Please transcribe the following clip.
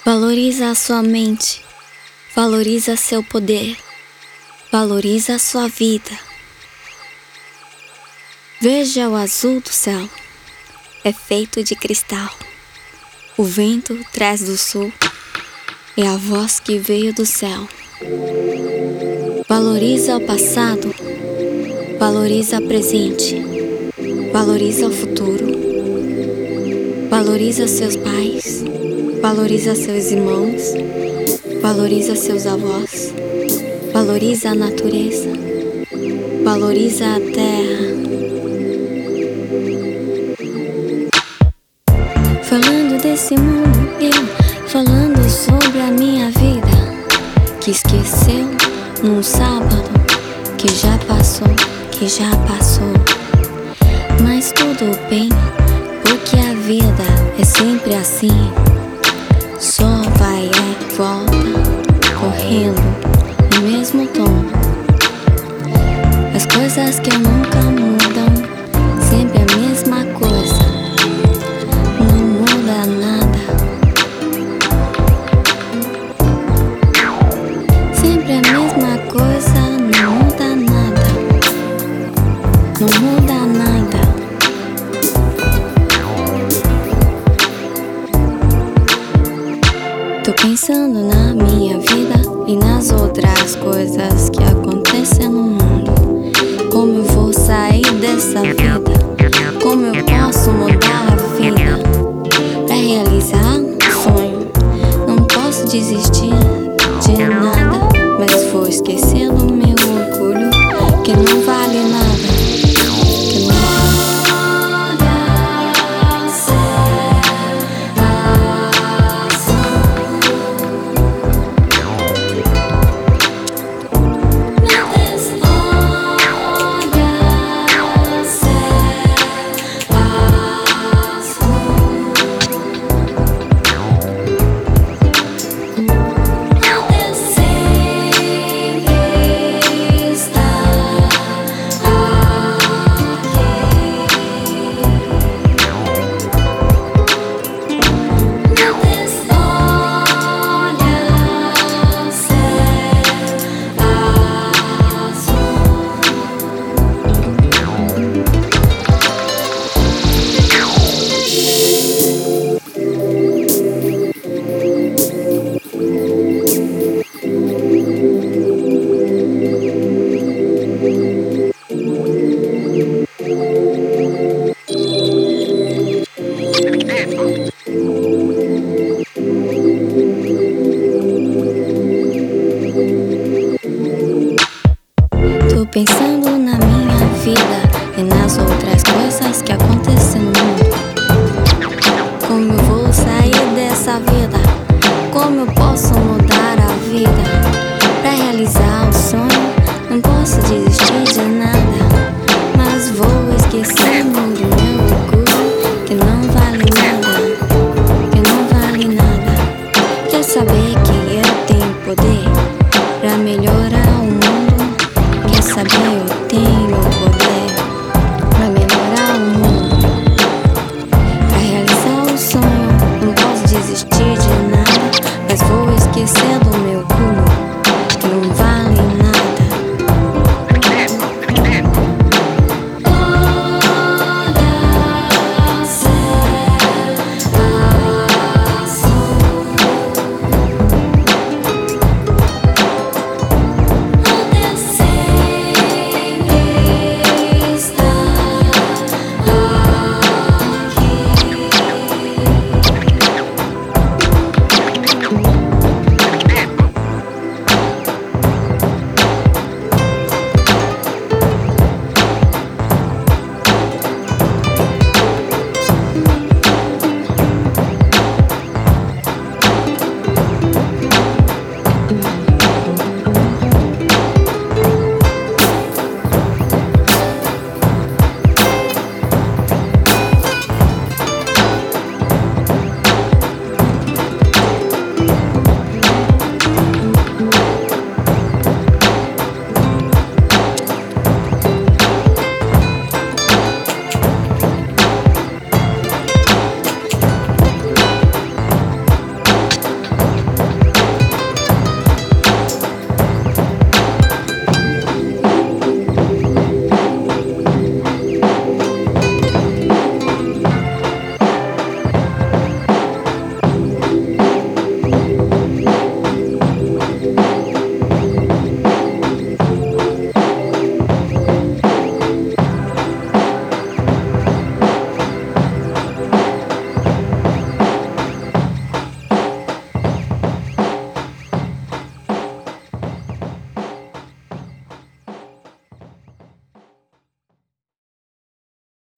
Valoriza a sua mente, valoriza seu poder, valoriza a sua vida. Veja o azul do céu, é feito de cristal. O vento traz do sul, é a voz que veio do céu. Valoriza o passado, valoriza o presente, valoriza o futuro. Valoriza seus pais, valoriza seus irmãos, valoriza seus avós, valoriza a natureza, valoriza a terra. Falando desse mundo, falando sobre a minha vida, que esqueceu num sábado, que já passou, mas tudo bem, porque a vida é sempre assim, só vai e volta, correndo no mesmo tom. As coisas que nunca mudam, sempre a mesma coisa, não muda nada. Sempre a mesma coisa, não muda nada, não muda nada. Tô pensando na minha vida e nas outras coisas que acontecem no mundo. Como eu vou sair dessa vida? Como eu posso mudar a vida? Pra realizar um sonho, não posso desistir de nada, mas vou esquecer do meu orgulho, que não vale nada, que não Tô pensando na minha vida e nas outras coisas que acontecem no mundo. Como eu vou sair dessa vida? Como eu posso mudar a vida? Pra realizar o sonho, não posso desistir de nada, mas vou esquecer.